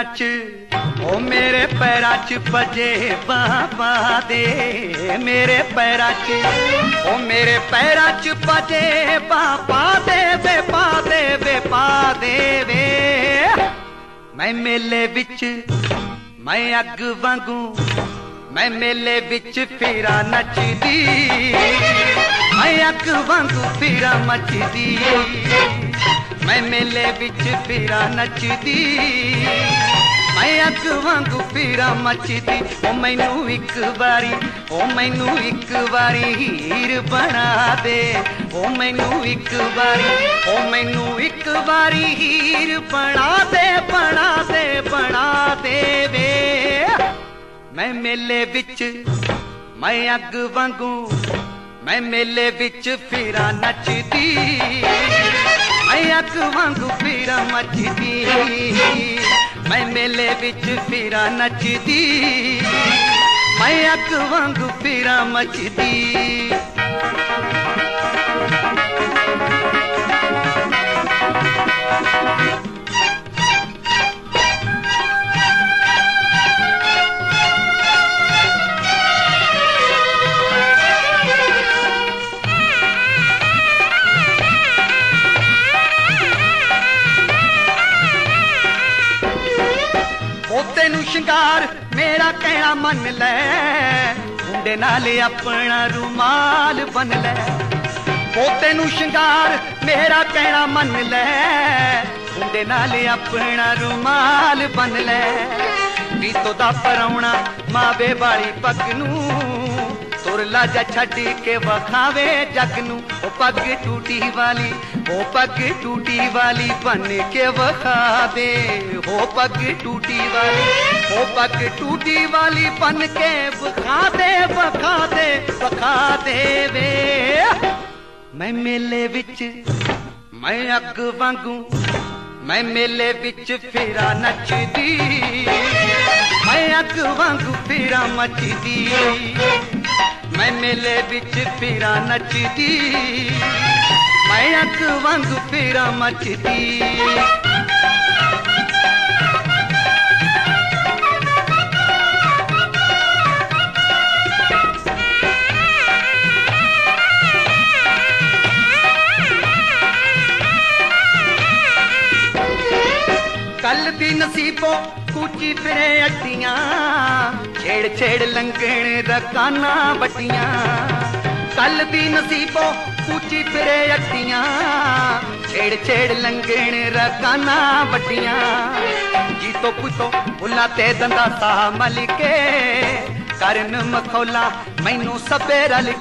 च ओ मेरे पैरां च पजे बाबा दे, मेरे पैरां च ओ मेरे पैरां च पजे बाबा दे वे पा दे वे पा दे वे। मैं मेले विच मैं अग वांगू मैं मेले विच फिरा नचदी, मैं अग वांगू फिरा मचदी, मैं मेले विच फिरा नचदी, मैं अग वांगू फिरा मचदी। ओ मैनू एक बारी ओ मैनू एक बारी हीर बना दे, ओ मैनू एक बारी ओ मैनू एक बारी हीर बना दे बना दे बना दे वे। मैं मेले विच मैं अग वांगू मैं मेले विच फिरा नचदी, मैं अग वांगू फिरा मचदी, मैं मेले विच फिरा नचदी, मैं अग वांगू फिरा मचदी। तेनू शिंगार मेरा कहना मन लै, मुंडे नाल अपना रुमाल बन लै। ओ तेनू शिंगार मेरा कहना मन लै, मुंडे नाल अपना रुमाल बन लै। रीतो दा परौना मावे वाली पग नू तुर लाजा छड्ड के वखावे जग नू। ओ पग टूटी वाली ओ पग टूटी वाली बन के वखा दे, ओ पग टूटी वाली ओ पग टूटी वाली बन के वखा दे वखा दे वखा दे वे। मैं मेले विच मैं अग वांगू मैं मेले विच फिरा नचदी, मैं अग वांगू फिरा मचदी, मैं मेले विच फिरा नचदी, मैं अग वांगू फिरा मचदी। कल दी नसीबों कूची फिरे अड्डियां, छेड़ छेड़ लंघण रकाना बट्टियां। कल दी नसीबों कूची फिरे अड्डियां, छेड़ छेड़ लंघण रकाना बट्टियां। जीतो पुतो बुला ते दंदा सा मल के करन मखौला मैनू सबे रल